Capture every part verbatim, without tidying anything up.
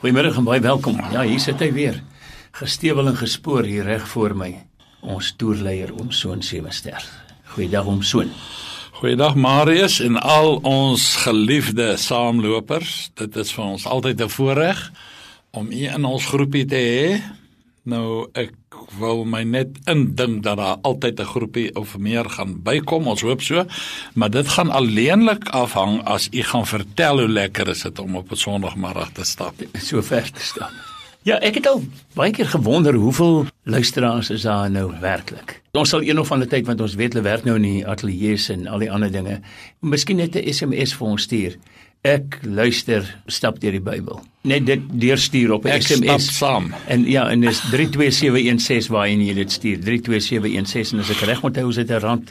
Goeiemiddag en baie welkom. Ja, hier sit hy weer. Gestewel en gespoor hier reg voor my. Ons toerleier Oom Soon Sewenster. Goeiedag Oom Soon. Goeiedag Marius en al ons geliefde saamlopers. Dit is vir ons altyd 'n voorreg om u in ons groepie te hê. Nou, ek wil my net indink dat daar altyd 'n groepie of meer gaan bykom, ons hoop so, maar dit gaan alleenlik afhang as u gaan vertel hoe lekker is dit om op 'n Sondagmiddag te stap. So ver te stap. Ja, ek het al baie keer gewonder hoeveel luisteraars is daar nou werklik. Ons sal een of ander tyd, want ons weet hulle werk nou in die ateljee's en al die ander dinge, miskien net 'n S M S vir ons stuur. Ek luister, stap deur die Bybel. Net dit deurstuur op 'n Ek S M S. stap saam. En ja, en dis drie twee sewe een ses waarheen jy dit stuur. drie twee sewe een ses en as ek reg onthou is dit 'n rand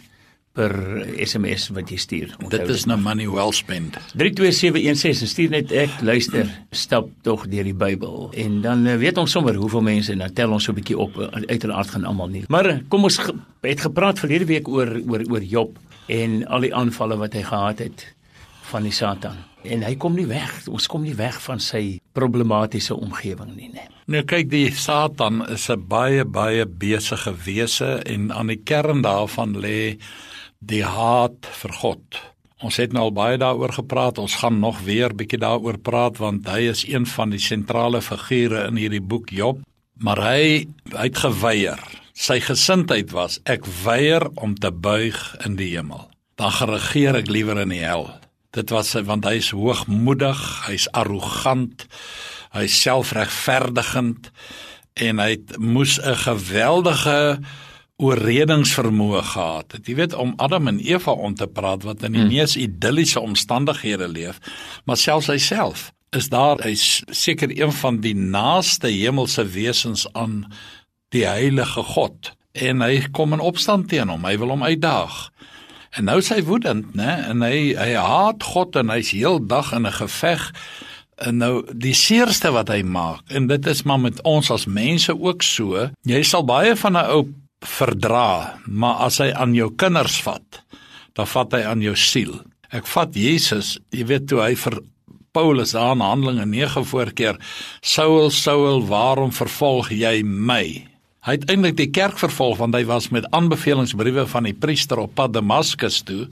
per S M S wat jy stuur. Onthou Dit is nou money well spent. drie twee sewe een ses en stuur net ek luister, stap tog deur die Bybel. En dan uh, weet ons sommer hoeveel mense en dan tel ons so 'n bietjie op. Uh, uiteraard gaan almal nie. Maar uh, kom ons ge het gepraat verlede week oor oor oor Job en al die aanvalle wat hy gehad het van die Satan. En hy kom nie weg. Ons kom nie weg van sy problematiese omgewing nie, nee. Nou kyk, die Satan is 'n baie baie besige wese en aan die kern daarvan lê die haat vir God. Ons het nou al baie daaroor gepraat, ons gaan nog weer bietjie daaroor praat, want hy is een van die sentrale figure in hierdie boek Job, maar hy, hy het geweier. Sy gesindheid was, ek weier om te buig in die hemel. Dan geregeer ek liewer in die hel. Dit was, want hy is hoogmoedig, hy is arrogant, hy is selfregverdigend, en hy het, moes 'n geweldige oorredingsvermoë gehad het. Jy weet, om Adam en Eva om te praat, wat in die hmm. mees idilliese omstandighede leef, maar selfs hy self is daar, hy is seker een van die naaste hemelse wesens aan die heilige God, en hy kom in opstand teen hom, hy wil hom uitdaag. En nou is hy woedend, né? En hy, hy haat God en hy's heel dag in 'n geveg. En nou, die seerste wat hy maak, en dit is maar met ons as mense ook so, jy sal baie van 'n ou verdra, maar as hy aan jou kinders vat, dan vat hy aan jou siel. Ek vat Jesus, jy weet toe hy vir Paulus daar in Handelinge nege voorkeer, Saul, Saul, waarom vervolg jy my? Hy het eintlik die kerk vervolg, want hy was met aanbevelingsbriewe van die priester op pad Damaskus toe,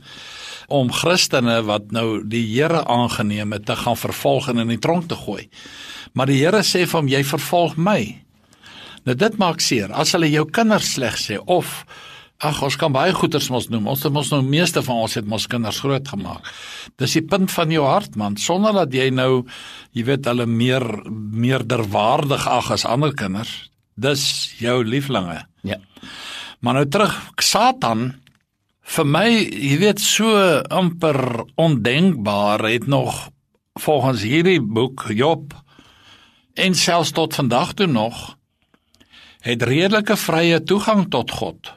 om Christene wat nou die Here aangeneem het te gaan vervolg en in die tronk te gooi. Maar die Here sê vir hom, jy vervolg my. Nou dit maak seer, as hulle jou kinders sleg sê, of, ag, ons kan baie goeders mos noem, ons het mos nou, meeste van ons het mos kinders groot gemaak. Dis die punt van jou hart, man, sonder dat jy nou, jy weet, hulle meer, meerderwaardig ag as ander kinders. Dis jou lieflinge. Ja. Maar nou terug, Satan, vir my, jy weet, so amper ondenkbaar, het nog, volgens hierdie boek, Job, en selfs tot vandag toe nog, het redelike vrye toegang tot God.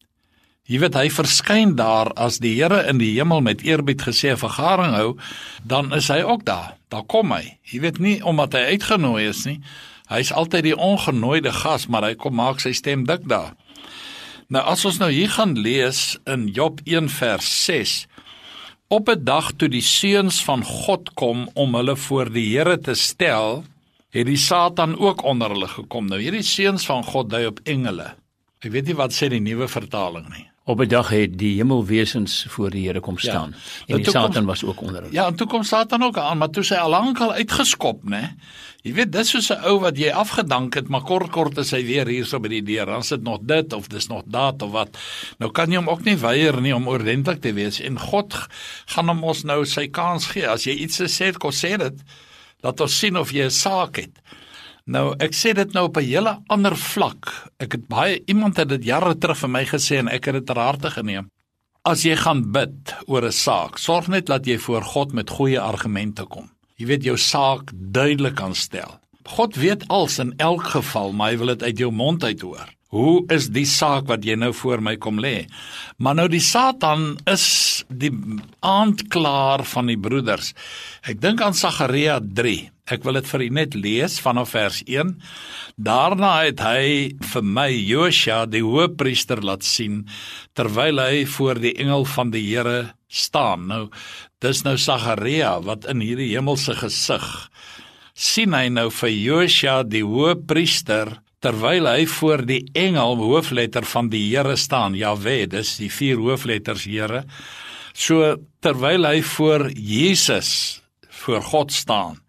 Jy weet, hy verskyn daar, as die Here in die hemel met eerbied gesê vergaring hou, dan is hy ook daar, daar kom hy. Jy weet nie, omdat hy uitgenooi is nie, hy is altyd die ongenooide gas, maar hy kom maak sy stem dik daar. Nou as ons nou hier gaan lees in Job een vers ses, op 'n dag toe die seuns van God kom om hulle voor die Here te stel, het die Satan ook onder hulle gekom. Nou hierdie seuns van God dui op engele. Ek weet nie wat sê die nuwe vertaling nie. Op 'n dag het die hemelwesens voor die Here kom staan. Ja, en die Satan kom, was ook onder hulle. Ja, en toe kom Satan ook aan, maar toe sy al lank al uitgeskop, né? Jy weet, dis soos 'n ou wat jy afgedank het, maar kort kort is hy weer hier so by die deur. Dan is dit nog dit of dis nog dat of wat. Nou kan jy hom ook nie weier nie om ordentlik te wees. En God gaan hom ons nou sy kans gee. As jy iets sê, kom sê dit. Laat ons sien of jy 'n saak het. Nou, ek sê dit nou op 'n hele ander vlak. Ek het baie, iemand het dit jare terug vir my gesê en ek het dit ter harte geneem. As jy gaan bid oor 'n saak, sorg net dat jy voor God met goeie argumente kom. Jy weet jou saak duidelik kan stel. God weet als in elk geval, maar hy wil dit uit jou mond uit hoor. Hoe is die saak wat jy nou voor my kom lê? Maar nou die Satan is die aanklaer van die broeders. Ek dink aan Sagaria drie. Ek wil dit vir u net lees vanaf vers een. Daarna het hy vir my Josua die hoëpriester laat sien, terwyl hy voor die engel van die Here staan. Nou, dis nou Sagaria wat in hierdie hemelse gesig sien hy nou vir Josua die hoëpriester, terwyl hy voor die engel hoofletter van die Here staan, Jahwe, dis die vier hoofletters Here, so terwyl hy voor Jesus, voor God staan,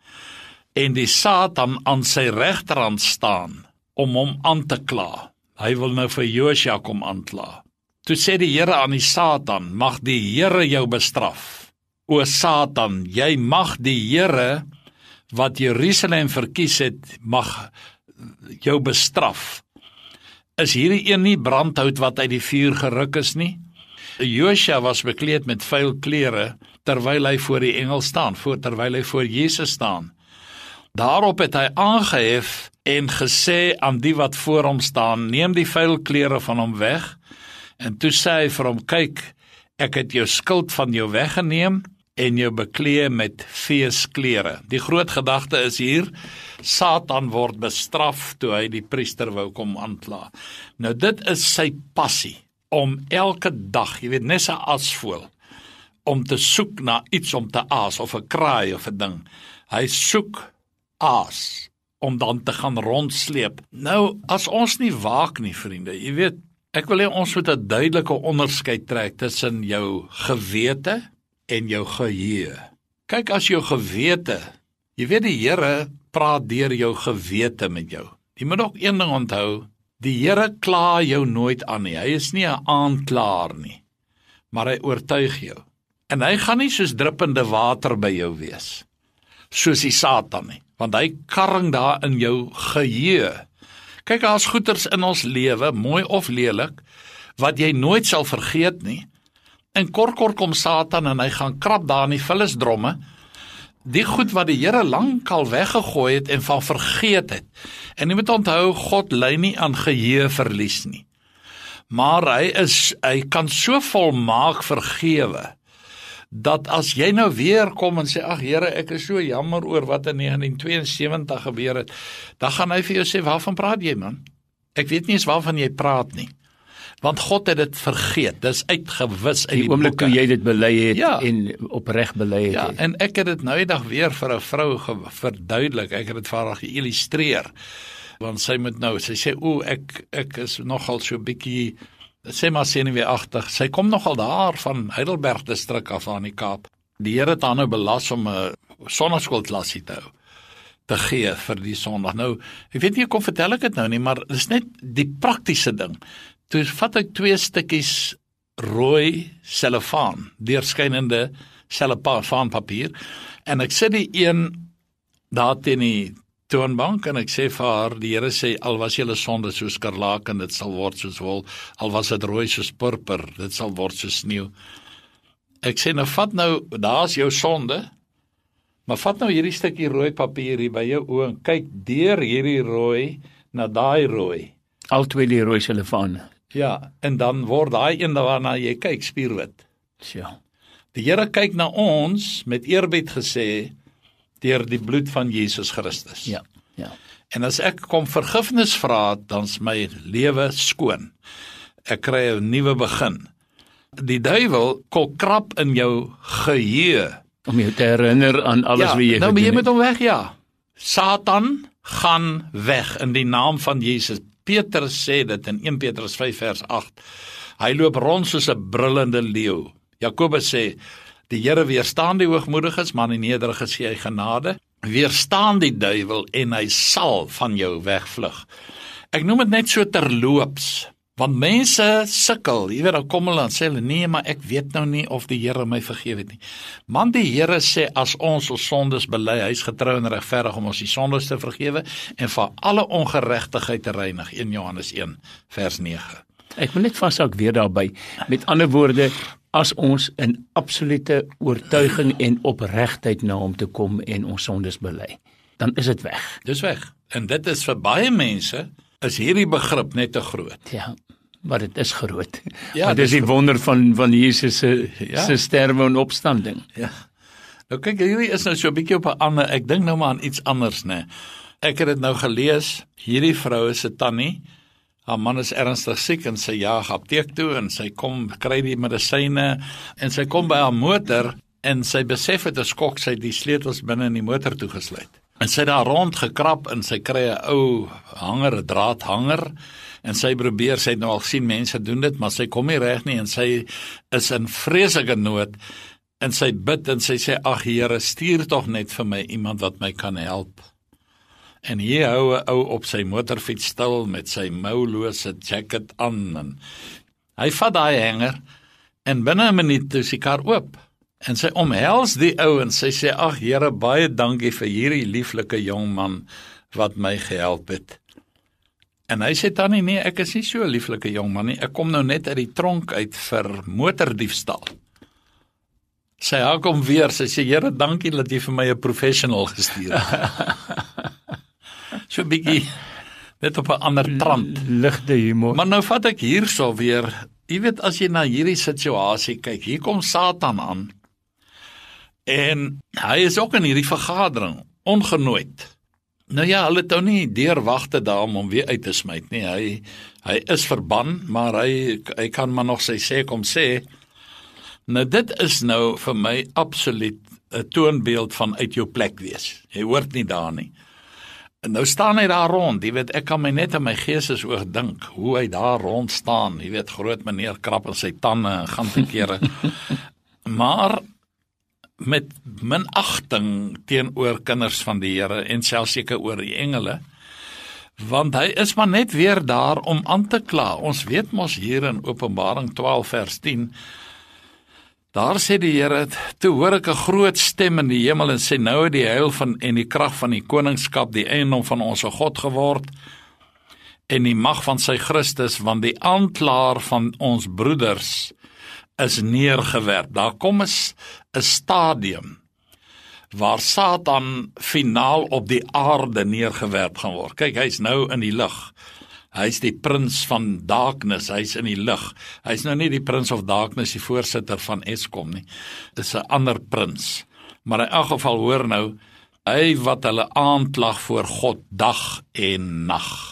en die Satan aan sy regterhand staan, om hom aan te kla, hy wil nou vir Josua kom aankla. Toe sê die Here aan die Satan, mag die Here jou bestraf. O Satan, jy mag die Here, wat Jerusalem verkies het, mag jou bestraf. Is hierdie een nie brandhout wat uit die vuur geruk is nie? Josua was bekleed met vuil klere, terwyl hy voor die engel staan, voor, terwyl hy voor Jesus staan. Daarop het hy aangehef en gesê aan die wat voor hom staan, neem die vuil klere van hom weg, en toe sê hy vir hom, kyk, ek het jou skuld van jou weggeneem, en jou beklee met feesklere. Die groot gedagte is hier, Satan word bestraf toe hy die priester wou kom aankla. Nou dit is sy passie, om elke dag, jy weet, net so 'n asvoël, om te soek na iets om te aas, of 'n kraai of 'n ding. Hy soek aas, om dan te gaan rondsleep. Nou, as ons nie waak nie, vriende, jy weet, ek wil hê ons moet 'n duidelike onderskeid trek tussen jou gewete en jou geheue. Kyk, as jou gewete, jy weet die Here praat deur jou gewete met jou. Jy moet ook een ding onthou, die Here kla jou nooit aan nie, hy is nie 'n aanklaer nie, maar hy oortuig jou. En hy gaan nie soos druppende water by jou wees, soos die Satan nie, want hy karring daar in jou geheue. Kyk, daar's goeters in ons lewe, mooi of lelik, wat jy nooit sal vergeet nie, en kort kort kom Satan en hy gaan krap daar in die vullisdromme, die goed wat die Here lankal weggegooi het en van vergeet het. En jy moet onthou, God ly nie aan geheue verlies nie. Maar hy is, hy kan so volmaak vergewe, dat as jy nou weer kom en sê, ag Here, ek is so jammer oor wat in negentien tweeënsewentig gebeur het, dan gaan hy vir jou sê, waarvan praat jy, man? Ek weet nie eens waarvan jy praat nie. Want God het dit vergeet, dis uitgewis uit die, die oomblik toe jy dit bely het, ja, en opreg bely het. Ja, en ek het dit nou eendag weer vir 'n vrou verduidelik, ek het dit vir haar geïllustreer, want sy moet nou, sy sê, o, ek, ek is nogal so bietjie, sê maar senuweeagtig, sy kom nogal daar van Heidelberg distrik af aan die Kaap. Die Here het haar nou belas om 'n sonnaskoolklasie te hou, te gee vir die Sondag. Nou, ek weet nie, kom vertel ek dit nou nie, maar dis net die praktiese ding. Toe vat ek twee stukkies rooi selofaan, deurskynende selofaanpapier, en ek sit die een daar teen die toonbank, en ek sê vir haar, die Here sê, al was julle sonde soos skarlaken, dit sal word soos wol, al was dit rooi soos purper, dit sal word soos sneeu. Ek sê, nou vat nou, daar's jou sonde, maar vat nou hierdie stukkie rooi papier hier by jou oë, en kyk deur hierdie rooi, na daai rooi. Al twee die rooi selofaan. Ja, en dan word daai een waarna jy kyk, spierwit. Ja. Die Here kyk na ons, met eerbied gesê, deur die bloed van Jesus Christus. Ja, ja. En as ek kom vergifnis vra, dan's my lewe skoon. Ek kry 'n nuwe begin. Die duiwel kol krap in jou geheue, om jou te herinner aan alles ja, wat jy nou, gedoen jy het. moet hom weg, ja. Satan gaan weg in die naam van Jesus. Petrus sê dit in een Petrus vyf vers agt. Hy loop rond soos 'n brullende leeu. Jakobus sê, die Here weerstaan die hoogmoediges, maar in die nederiges gee hy genade. Weerstaan die duiwel en hy sal van jou wegvlug. Ek noem dit net so terloops, want mense sukkel, jy weet, dan kom hulle en sê hulle, nee, maar ek weet nou nie of die Here my vergewe het nie. Man, die Here sê, as ons ons sondes bely, hy is getrou en regverdig om ons die sondes te vergewe, en van alle ongeregtigheid te reinig, een Johannes een, vers nege. Ek wil net vashou weer daarby, met ander woorde, as ons in absolute oortuiging en opregtheid na hom toe kom en ons sondes bely, dan is dit weg. Dis weg, en dit is vir baie mense, is hierdie begrip net te groot. Ja, maar dit is groot. Ja, maar dit is die wonder van, van Jesus se, ja. se sterwe en opstanding. Ja. Nou kyk, hierdie is nou so 'n bietjie op 'n ander, ek dink nou maar aan iets anders, né. Ek het dit nou gelees, hierdie vrou is 'n tannie, haar man is ernstig siek en sy jaag apteek toe en sy kom, kry die medisyne en sy kom by haar motor en sy besef het 'n skok, sy het die sleutels binne in die motor toegesluit. En sy het daar rond gekrap en sy kry 'n ou hanger, 'n draadhanger, en sy probeer, sy het nou al gesien mense doen dit, maar sy kom nie reg nie en sy is in vreeslike nood en sy bid en sy sê, ag Here, stuur tog net vir my iemand wat my kan help. En hier hou 'n ou op sy motorfiets stil met sy moulose jacket aan en hy vat daai hanger en binne 'n minuut is die kar oop. En sy omhels die ou en sy sê, ag Here, baie dankie vir hierdie lieflike jong man wat my gehelp het. En hy sê dan nie, nee, ek is nie so 'n lieflike jong man nie, ek kom nou net uit die tronk uit vir motordiefstal. Sy haak hom weer, sy sê, Here, dankie dat jy vir my 'n professional gestuur het. So 'n bietjie, net op 'n ander trant. Ligte humor. Maar nou vat ek hierso weer, jy weet, as jy na hierdie situasie kyk, hier kom Satan aan, en hy is ook in hierdie vergadering, ongenooid. Nou ja, hulle het nou nie deurwagte daar om hom weer uit te smyt nie, hy, hy is verban, maar hy, hy kan maar nog sy sê kom sê. Nou dit is nou vir my absoluut 'n toonbeeld van uit jou plek wees, jy hoort nie daar nie. En nou staan hy daar rond, jy weet, ek kan my net in my geestesoog dink, hoe hy daar rond staan, jy weet, groot meneer krap in sy tande en gaan te kere, maar met minagting teenoor kinders van die Here en selfs seker oor die engele, want hy is maar net weer daar om aan te kla. Ons weet mos hier in Openbaring twaalf vers tien, daar sê die Here, toe hoor ek 'n groot stem in die hemel en sê, nou het die heil van en die krag van die koningskap die eiendom van ons God geword en die mag van sy Christus, want die aanklaer van ons broeders is neergewerp. Daar kom 'n 'n stadium waar Satan finaal op die aarde neergewerp gaan word. Kyk, hy's nou in die lig. Hy's die prins van darkness, hy's in die lig. Hy's nou nie die prins of darkness, die voorsitter van Eskom nie. Dis 'n ander prins. Maar in elk geval hoor nou, hy wat hulle aanklag voor God dag en nag.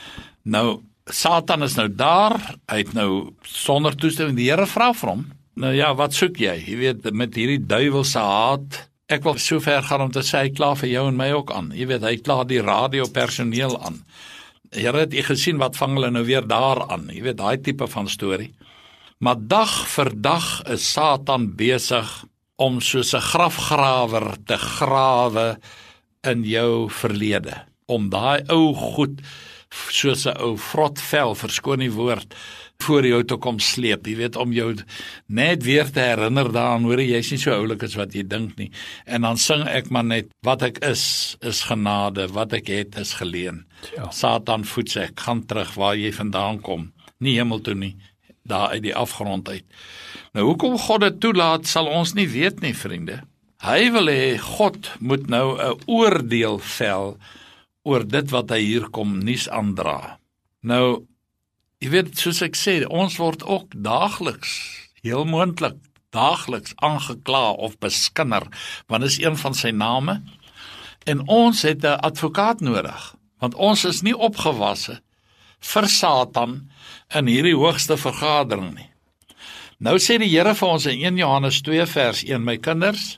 Nou, Satan is nou daar, hy het nou sonder toestemming, die Here vra vir hom, nou ja, wat soek jy? Jy weet, met hierdie duiwelse haat, ek wil so ver gaan om te sê, hy kla vir jou en my ook aan. Jy weet, hy kla die radiopersoneel aan. Here, het jy gesien wat vang hulle nou weer daar aan? Jy weet, daai tipe van storie. Maar dag vir dag is Satan besig om soos 'n grafgrawer te grawe in jou verlede. Om daai ou goed, soos 'n ou vrotvel, verskoon die woord, voor jou te kom sleep, jy weet, om jou net weer te herinner daaraan, hoor jy, jy's nie so oulik as wat jy dink nie, en dan sing ek maar net, wat ek is, is genade, wat ek het, is geleen. Ja. Satan voed sê, ek gaan terug waar jy vandaan kom, nie hemel toe nie, daar uit die afgrond uit. Nou, hoekom God dit toelaat, sal ons nie weet nie, vriende. Hy wil hê, God moet nou 'n oordeel vel oor dit wat hy hier kom nuus aandra. Nou, jy weet, soos ek sê, ons word ook daagliks, heel moontlik, daagliks aangekla of beskinner, want dit is een van sy name, en ons het 'n advokaat nodig, want ons is nie opgewasse vir Satan in hierdie hoogste vergadering nie. Nou sê die Here vir ons in een Johannes twee vers een, my kinders,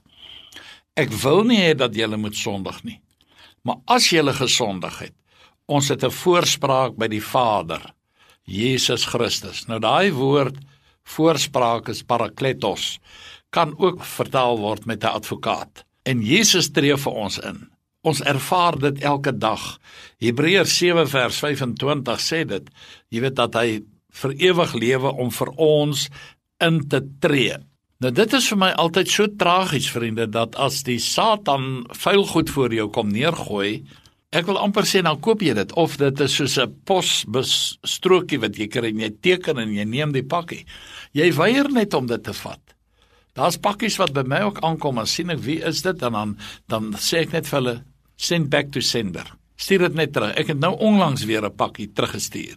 ek wil nie hê dat julle moet sondig nie, maar as julle gesondig het, ons het 'n voorspraak by die Vader, Jesus Christus. Nou daai woord voorspraak is parakletos, kan ook vertaal word met 'n advokaat. En Jesus tree vir ons in. Ons ervaar dit elke dag. Hebreërs sewe vers vyfentwintig sê dit, jy weet dat hy vir ewig lewe om vir ons in te tree. Nou dit is vir my altyd so tragies, vriende, dat as die Satan vuil goed voor jou kom neergooi, ek wil amper sê, nou koop jy dit, of dit is soos 'n posbestrokie wat jy kry en jy teken en jy neem die pakkie. Jy weier net om dit te vat. Daar's pakkies wat by my ook aankom, en sien ek wie is dit, en dan, dan sê ek net vir hulle, send back to sender. Stuur dit net terug. Ek het nou onlangs weer 'n pakkie teruggestuur.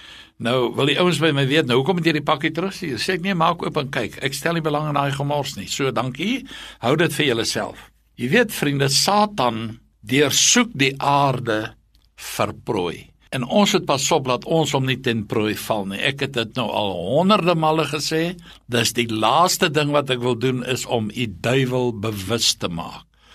Nou wil die ouens by my weet, nou hoekom het jy die pakkie terugstuur? Sê ek, nee, maak oop en kyk. Ek stel nie belang in daai gemors nie. So, dankie. Hou dit vir julleself. Jy weet, vriende, Satan deursoek die aarde vir prooi. En ons het pas op dat ons hom nie ten prooi val nie. Ek het dit nou al honderde male gesê, dis die laaste ding wat ek wil doen is om die duiwel bewus te maak.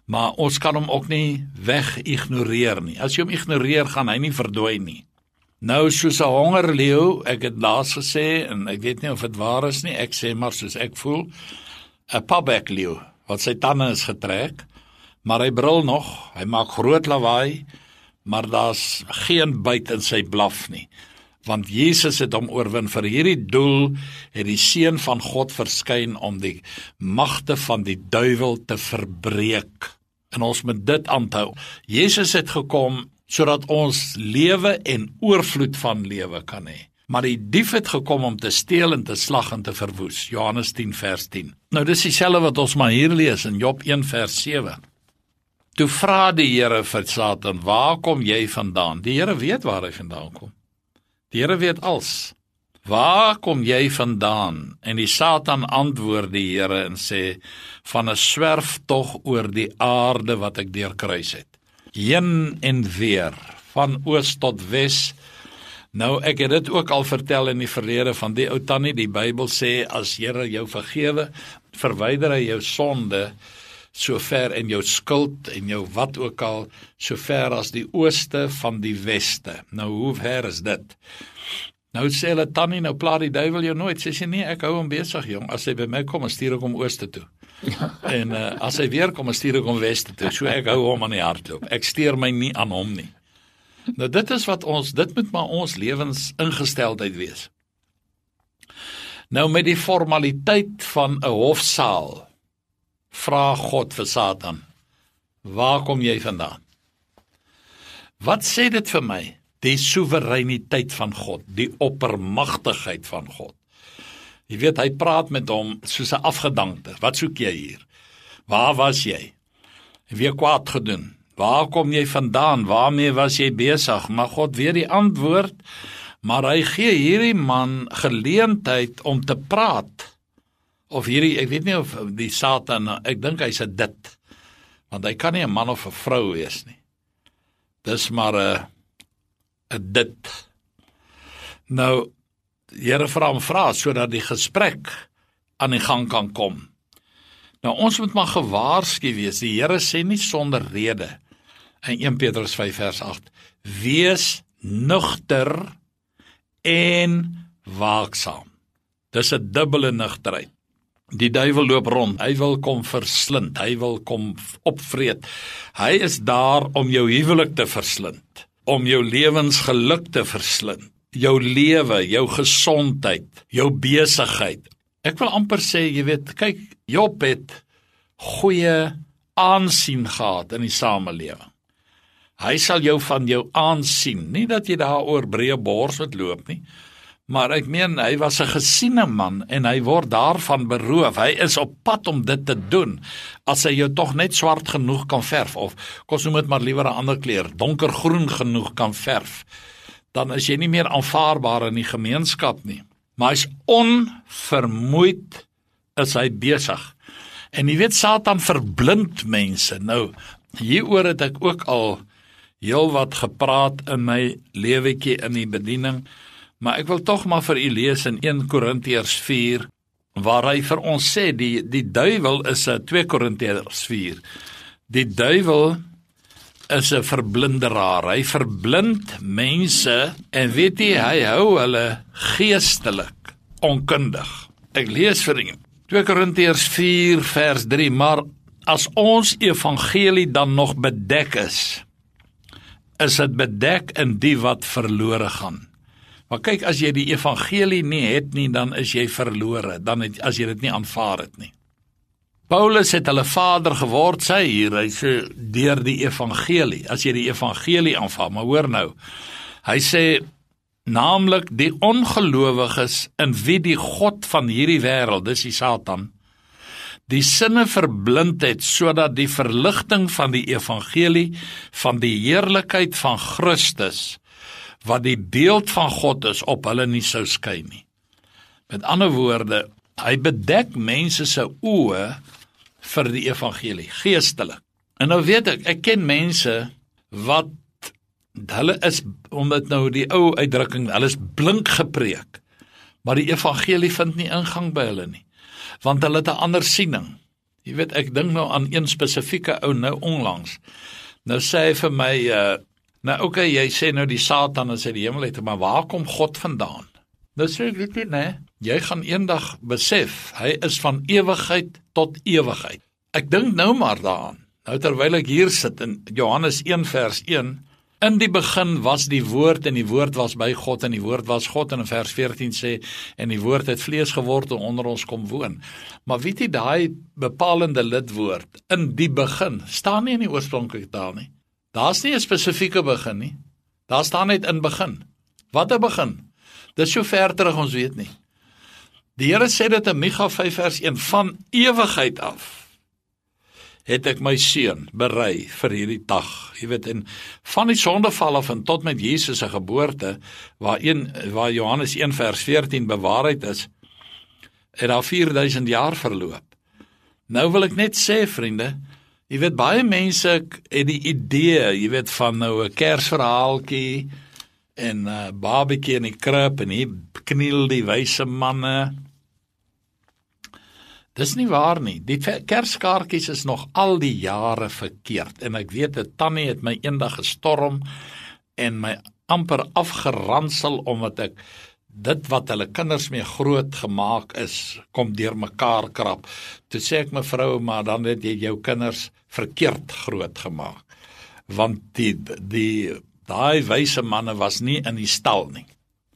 Maar ons kan hom ook nie weg-ignoreer nie. As jy hom ignoreer, gaan hy nie verdwyn nie. Nou, soos 'n hongerleeu, ek het laas gesê, en ek weet nie of dit waar is nie, ek sê maar soos ek voel, 'n pabekleeu, wat sy tande is getrek, maar hy brul nog, hy maak groot lawaai, maar daar's geen byt in sy blaf nie. Want Jesus het hom oorwin. Vir hierdie doel het die Seun van God verskyn om die magte van die duiwel te verbreek. En ons moet dit aanhou. Jesus het gekom sodat ons lewe en oorvloed van lewe kan hê. Maar die dief het gekom om te steel en te slag en te verwoes. Johannes tien vers tien. Nou dis dieselfde wat ons maar hier lees in Job een vers sewe. Toe vra die Here vir Satan, waar kom jy vandaan? Die Here weet waar hy vandaan kom. Die Here weet als. Waar kom jy vandaan? En die Satan antwoord die Here en sê, van 'n swerftog oor die aarde wat ek deurkruis het. Heen en weer, van oos tot wes. Nou, ek het dit ook al vertel in die verlede van die ou tannie, die Bybel sê, as Here jou vergewe, verwyder hy jou sonde, so ver en jou skuld en jou wat ook al, so ver as die ooste van die weste. Nou, hoe ver is dit? Nou sê hulle, tannie, nou pla die duiwel jou nooit. Sê sy, nee, ek hou hom besig, jong. As hy by my kom, stuur ek hom ooste toe. En uh, as hy weer kom, stuur ek hom weste toe. So ek hou hom aan die hardloop. Ek steur my nie aan hom nie. Nou, dit is wat ons, dit moet maar ons lewensingesteldheid wees. Nou, met die formaliteit van 'n hofsaal, vra God vir Satan, waar kom jy vandaan? Wat sê dit vir my? Die soewereiniteit van God, die oppermagtigheid van God. Jy weet, hy praat met hom soos 'n afgedankte. Wat soek jy hier? Waar was jy? Wie kwaad gedoen? Waar kom jy vandaan? Waarmee was jy besig? Maar God weet die antwoord, maar hy gee hierdie man geleentheid om te praat. Of hierdie, ek weet nie of die Satan, ek dink hy's 'n dit, want hy kan nie 'n man of 'n vrou wees nie. Dis maar 'n 'n dit. Nou, die Here vra hom vra, sodat die gesprek aan die gang kan kom. Nou, ons moet maar gewaarsku wees, die Here sê nie sonder rede, in een Petrus vyf vers agt, wees nugter en waaksaam. Dis 'n dubbele nugterheid. Die duiwel loop rond, hy wil kom verslind, hy wil kom opvreet. Hy is daar om jou huwelik te verslind, om jou lewensgeluk te verslind, jou lewe, jou gesondheid, jou besigheid. Ek wil amper sê, jy weet, kyk, Job het goeie aansien gehad in die samelewing. Hy sal jou van jou aansien, nie dat jy daar oor breë bors moet loop nie, maar ek meen, hy was 'n gesiene man, en hy word daarvan beroof. Hy is op pad om dit te doen, as hy jou toch net swart genoeg kan verf, of kom noem dit maar liewer 'n ander kleur, donkergroen genoeg kan verf, dan is jy nie meer aanvaarbaar in die gemeenskap nie. Maar hy's onvermoeid, is hy besig. En jy weet, Satan verblind mense. Nou, hieroor het ek ook al heel wat gepraat in my lewetjie in die bediening, maar ek wil tog maar vir u lees in een Korintiërs vier, waar hy vir ons sê, die, die duiwel is 'n twee Korintiërs vier, die duiwel is 'n verblinderaar, hy verblind mense, en weet jy, hy hou hulle geestelik onkundig. Ek lees vir u, twee Korintiërs vier vers drie, maar as ons evangelie dan nog bedek is, is dit bedek in die wat verlore gaan. Maar kyk, as jy die evangelie nie het nie, dan is jy verlore, dan het, as jy dit nie aanvaar het nie. Paulus het hulle vader geword, sê hier, hy sê, deur die evangelie, as jy die evangelie aanvaar, maar hoor nou, hy sê, naamlik die ongelowiges in wie die God van hierdie wêreld, dis die Satan, die sinne verblind het, sodat die verligting van die evangelie, van die heerlikheid van Christus, wat die beeld van God is, op hulle nie sou skyn nie. Met ander woorde, hy bedek mense se oë vir die evangelie, geestelik. En nou weet ek, ek ken mense wat, hulle is, omdat nou die ou uitdrukking, hulle is blink gepreek, maar die evangelie vind nie ingang by hulle nie, want hulle het 'n ander siening. Jy weet, ek dink nou aan een spesifieke ou nou onlangs. Nou sê hy vir my, uh, nou oké, okay, jy sê nou die Satan is uit die hemel uit, maar waar kom God vandaan? Nou sê ek dit nie, nee. Jy gaan eendag besef, hy is van ewigheid tot ewigheid. Ek dink nou maar daaraan, nou terwyl ek hier sit in Johannes een vers een, in die begin was die woord en die woord was by God en die woord was God, en in vers veertien sê, en die woord het vlees geword en onder ons kom woon. Maar weet jy, daai bepalende lidwoord, in die begin, staan nie in die oorspronklike taal nie. Daar's nie 'n spesifieke begin nie. Daar staan net in begin. Wat 'n begin? Dis so ver terug ons weet nie. Die Here sê dit in Micha vyf vers een, van ewigheid af het ek my seun berei vir hierdie dag. Jy weet, en van die sondeval af en tot met Jesus se geboorte, waar, een, waar Johannes een vers veertien bewaarheid is, het daar vier duisend jaar verloop. Nou wil ek net sê, vriende, jy weet, baie mense het die idee, jy weet, van nou 'n Kersverhaaltjie, en uh, babetjie in die krib, en hier kniel die wyse manne. Dis nie waar nie, die kerskaartjies is nog al die jare verkeerd, en ek weet, dat Tannie het my eendag gestorm, en my amper afgeransel, omdat ek dit wat hulle kinders mee groot gemaak is, kom deur mekaar krap. Toe sê ek, mevrou, maar dan het jy jou kinders verkeerd groot gemaak, want die, die, daai wyse manne was nie in die stal nie.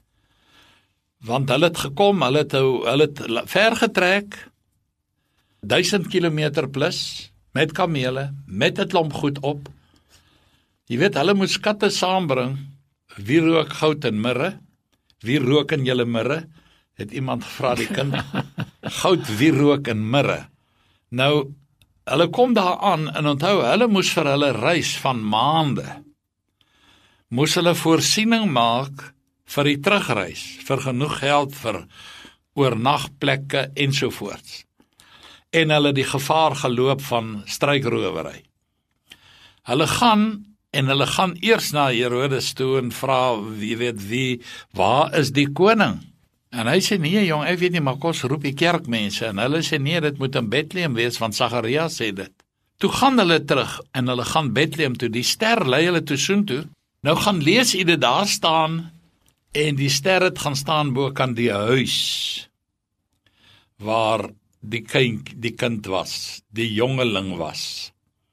Want hulle het gekom, hulle het, hulle het ver getrek, duisend kilometer plus, met kamele, met 'n klomp goed op. Jy weet, hulle moes skatte saambring, wie rook goud en mirre? Wie rook in julle mirre? Het iemand gevra die kind. Goud, wie rook in mirre? Nou, hulle kom daar aan, en onthou, hulle moes vir hulle reis van maande, moes hulle voorsiening maak vir die terugreis, vir genoeg geld, vir oornagplekke ensovoorts. En hulle die gevaar geloop van struikrowery. Hulle gaan, en hulle gaan eers na Herodes toe en vra, wie weet wie, waar is die koning? En hy sê, nee jong, ek weet nie, maar kos roep die kerkmense, en hulle sê, nee, dit moet in Bethlehem wees, want Zacharias sê dit. Toe gaan hulle terug, en hulle gaan Bethlehem toe, die ster lei hulle toe soen toe, nou gaan lees jy dit daar staan, en die ster het gaan staan bo kan die huis, waar die kind, die kind was, die jongeling was.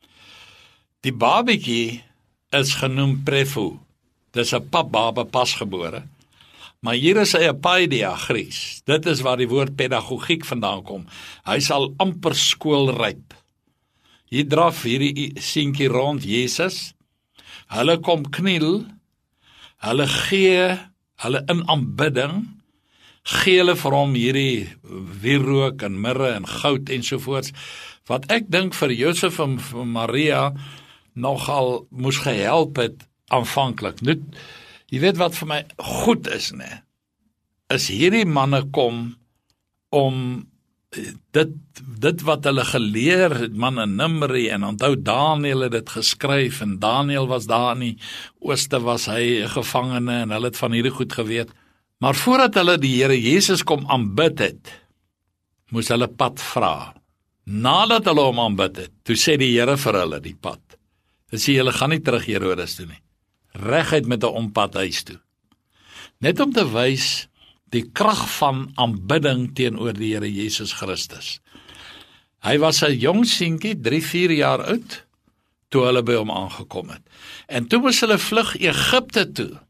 Die babetjie is genoem Prefu, dis 'n papbaba pasgebore, maar hier is hy 'n paidia Grieks, dit is waar die woord pedagogiek vandaan kom, hy sal amper skoolryp. Hier draf hierdie seentjie rond Jesus, hulle kom kniel, hulle gee, hulle in aanbidding, gee hulle vir hom hierdie wierook en mirre en goud ensovoorts, wat ek dink vir Josef en vir Maria nogal moes gehelp het aanvanklik. Nou, jy weet wat vir my goed is, ne? Is hierdie manne kom om dit, dit wat hulle geleer het, man in Nimri, en onthou Daniel het dit geskryf, en Daniel was daar in die ooste, was hy gevangene, en hulle het van hierdie goed geweet. Maar voordat hulle die Here Jesus kom aanbid het, moes hulle pad vra. Nadat hulle hom aanbid het, toe sê die Here vir hulle die pad. Dis sê, julle gaan nie terug Herodes toe nie. Reguit met 'n ompad huis toe. Net om te wys die krag van aanbidding teenoor die Here Jesus Christus. Hy was 'n jong seentjie, drie, vier jaar oud, toe hulle by hom aangekom het. En toe moes hulle vlug Egipte toe,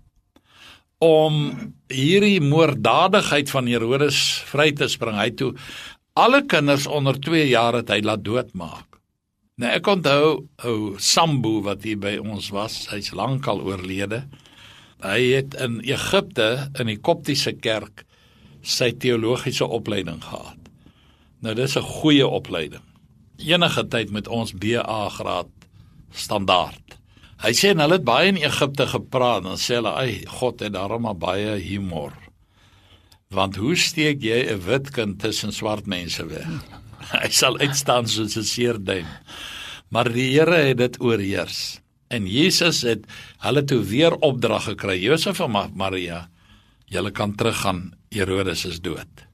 om hierdie moorddadigheid van Herodes vry te spring. Hy toe alle kinders onder twee jaar het hy laat doodmaak. Nou ek onthou, ou Sambo wat hier by ons was, hy's lankal oorlede, hy het in Egipte, in die Koptiese kerk, sy teologiese opleiding gehad. Nou dis 'n goeie opleiding. Enige tyd met ons B A graad standaard. Hy sê, en hulle het baie in Egipte gepraat, dan sê hulle, ai, God het daarom maar baie humor. Want hoe steek jy 'n wit kind tussen swart mense weg? Hy sal uitstaan soos 'n seerduim. Maar die Here het dit oorheers. En Jesus het hulle toe weer opdrag gekry, Josef en Maria, julle kan teruggaan, Herodes is dood.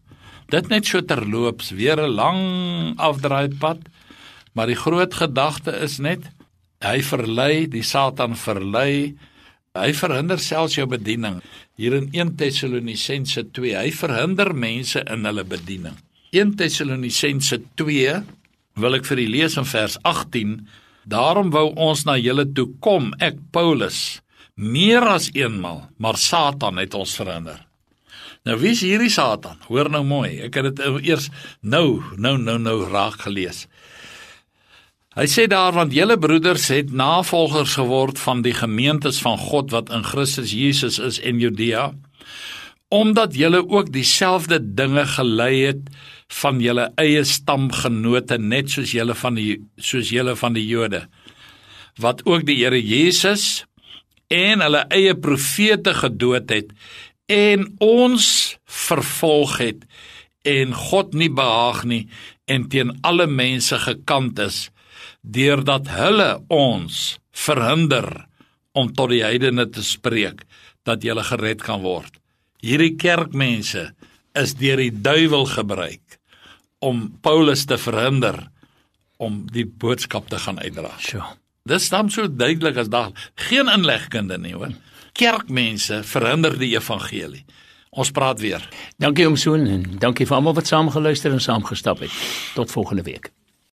Dit net so terloops, weer 'n lang afdraaipad, maar die groot gedagte is net, hy verlei, die Satan verlei, hy verhinder selfs jou bediening. Hier in Eerste Tessalonisense twee, hy verhinder mense in hulle bediening. Eerste Tessalonisense twee, wil ek vir u lees in vers agttien, daarom wou ons na julle toe kom, ek Paulus, meer as eenmal, maar Satan het ons verhinder. Nou wie is hierdie Satan? Hoor nou mooi, ek het dit eers nou, nou, nou, nou raak gelees. Hy sê daar, want julle broeders het navolgers geword van die gemeentes van God wat in Christus Jesus is en Judea, omdat julle ook dieselfde dinge gelei het van julle eie stamgenote, net soos julle van die, soos julle van die Jode, wat ook die Here Jesus en hulle eie profete gedood het, en ons vervolg het, en God nie behaag nie, en teen alle mense gekant is, deurdat hulle ons verhinder om tot die heidene te spreek, dat julle gered kan word. Hierdie kerkmense is deur die duiwel gebruik om Paulus te verhinder om die boodskap te gaan uitdra. Sure. Dis dan so duidelik as dag, geen inlegkunde nie hoor. Kerkmense verhinder die evangelie. Ons praat weer. Dankie oom Soon en dankie vir almal wat saam geluister en saam gestap het. Tot volgende week.